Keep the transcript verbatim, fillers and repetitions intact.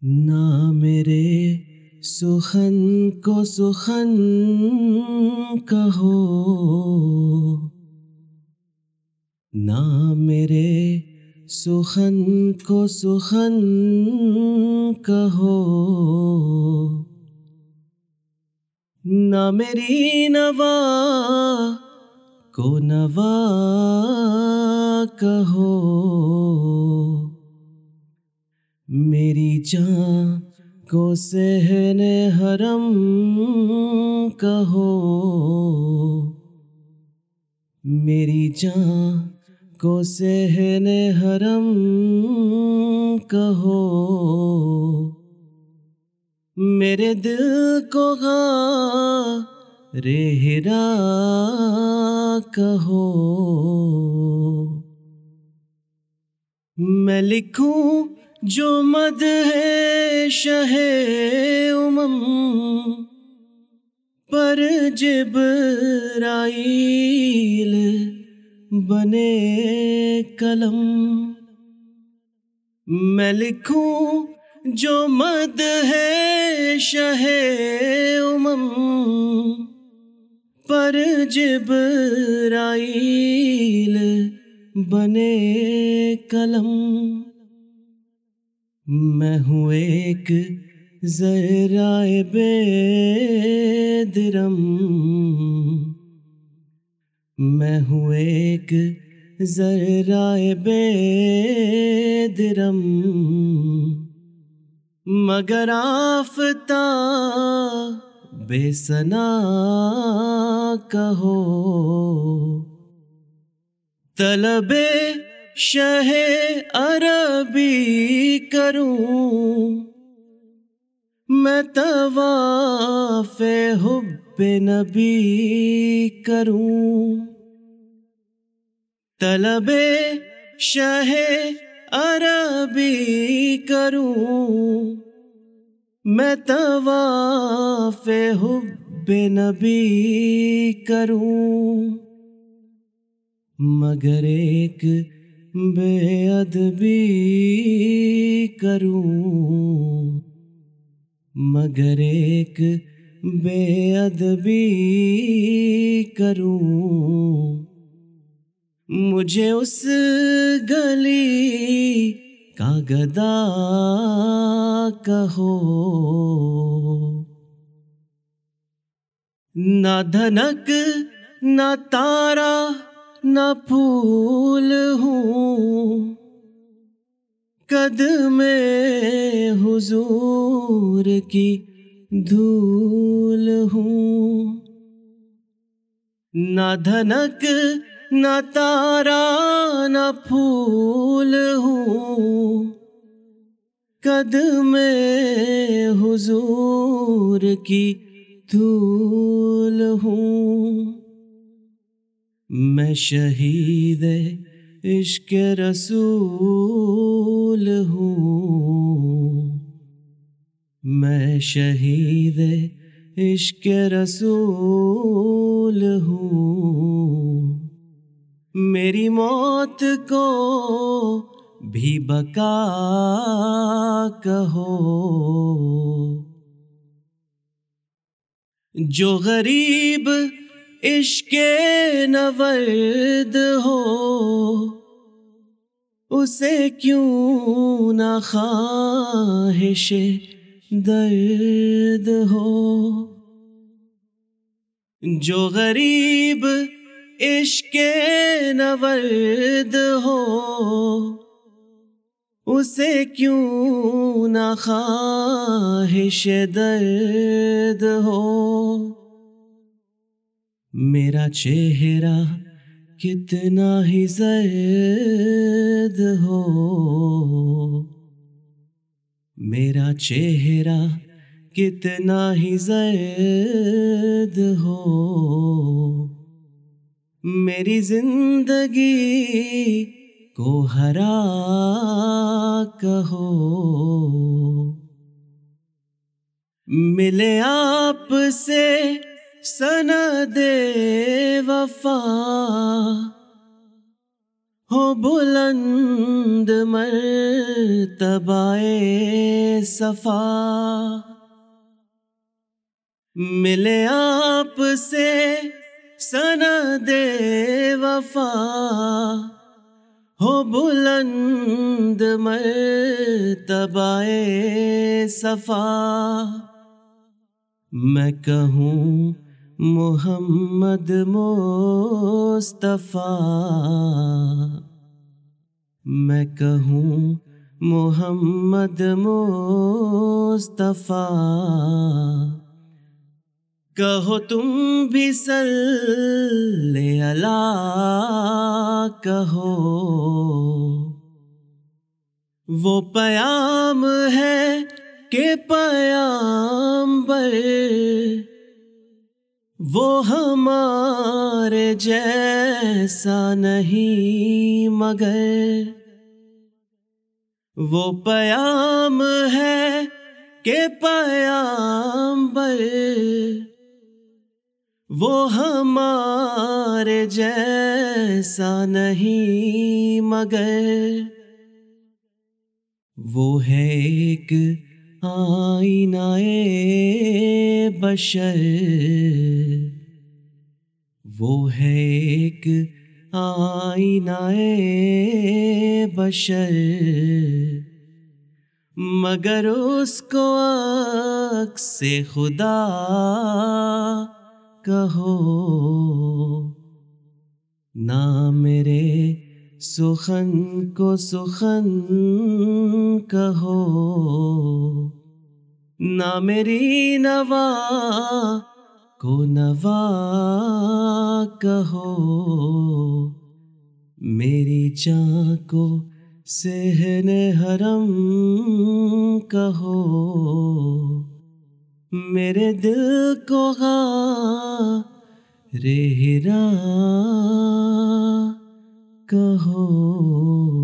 ना मेरे सुखन को सुखन कहो, ना मेरे सुखन को सुखन कहो, ना मेरी नवा को नवा कहो, मेरी जान को सहने हरम कहो, मेरी जान को सहने हरम कहो, मेरे दिल को गारे हिरा कहो। मैं लिखूं जो मद है शहे उमम पर जिब्राइल बने कलम। मैं लिखूं जो मद है शहे उमम पर जिब्राइल बने कलम। मैं हूँ एक ज़राए बेदरम, मैं हूँ एक ज़राए बेदरम, मगर आफ़ताब बेसना कहो। तलबे शहे अरबी करूं, मैं तवाफ़े हुब्बे नबी करूं। तलबे शहे अरबी करूं, मैं तवाफ़े हुब्बे नबी करूं, मगर एक बेअदबी करूं, मगर एक बेअदबी करूं। मुझे उस गली का गदा कहो, ना धनक ना तारा ना फूल हूँ, कदमे हुजूर की धूल हूँ। ना धनक ना तारा ना फूल हूँ, कदमे हुजूर की धूल हूँ। मैं शहीद इश्क़ रसूल हूँ, मैं शहीद इश्क़ रसूल हूँ। मेरी मौत को भी बका कहो, जो गरीब इश्क़े नवर्द हो, उसे क्यों ना ख्वाहिशे दर्द हो। जो गरीब इश्क़े नवर्द हो, उसे क्यों ना ख्वाहिशे दर्द हो। मेरा चेहरा कितना ही ज़र्द हो, मेरा चेहरा कितना ही ज़र्द हो, मेरी जिंदगी को हरा कहो। मिले आपसे सनदे वफा, हो बुलंद मर्तबाए सफा, मिले आपसे सनदे वफा। हो बुलंद मर्तबाए सफा, मैं कहूँ मोहम्मद मुस्तफा, मैं कहूँ मोहम्मद मुस्तफा। कहो तुम भी सल्ले अला कहो, वो पयाम है के पयाम्बर, वो हमारे जैसा नहीं मगर। वो पयाम है के पयाम्बर, वो हमारे जैसा नहीं मगर। वो है एक आईनाए बशर, वो है एक आईनाए बशर, मगर उसको अक्से खुदा कहो। ना मेरे सुखन को सुखन कहो, ना मेरी नवा को नवा कहो। मेरी जान को सेहने हरम कहो, मेरे दिल को गारे हिरा कहो।